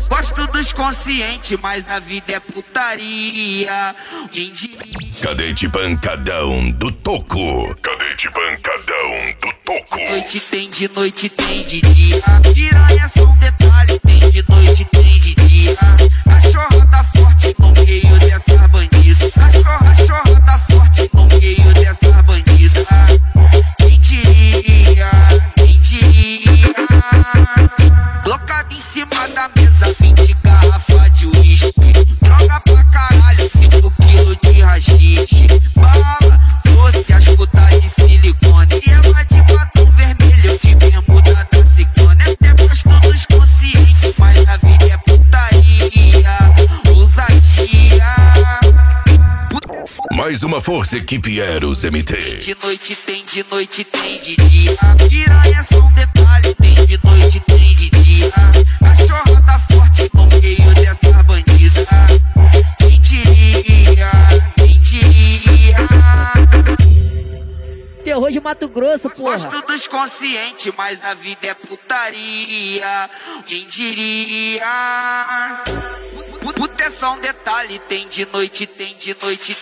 Gosto dos conscientes, mas a vida é putaria. Quem diria? Cadete Pancadão do Toco. Cadete Pancadão do Toco. De noite tem de dia. Piranha só um detalhe, tem de noite tem de dia. Cachorrada forte no meio dessa bandida. Cachorrada forte no meio dessa bandida. Quem diria? Quem diria? Colocado em cima da mesa, 20 garrafas de uísque. Droga pra caralho, 5 quilos de rachixe. Bala, doce, as putas de silicone. E ela de batom vermelho, de bermuda da ciclone. Até gosto dos conscientes, mas a vida é putaria. Ousadia. Mais uma força equipe Eros MT. De noite tem de dia. Piranha só um detalhe, tem de noite tem de dia. Cachorrada forte no meio dessa bandida. Quem diria? Quem diria? Terror de Mato Grosso, porra. Gosto dos conscientes, mas a vida é putaria. Quem diria? Puta é só um detalhe, tem de noite tem de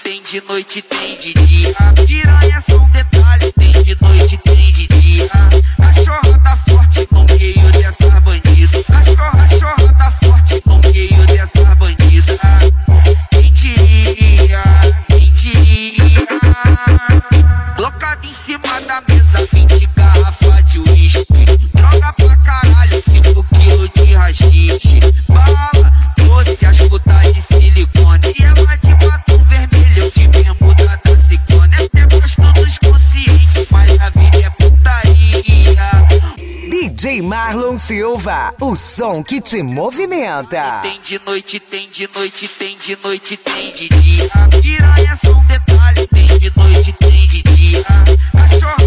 dia. Piranha é só um detalhe, tem de noite tem de dia. Cachorrada forte no meio dessa bandida. Cachorrada forte no meio dessa bandida. Quem diria? Quem diria? Colocado em cima da mesa, 20 garrafas de uísque. Droga pra caralho, 5 quilos de rachixe. Bala, doce, as putas de silicone. E ela de batom vermelho, de bermuda da ciclone. Até gosto dos conscientes, mas a vida é putaria. DJ Marlon Silva, o som que te movimenta. Tem de noite tem de dia. Piranha só um detalhe, tem de noite tem de dia. Cachorro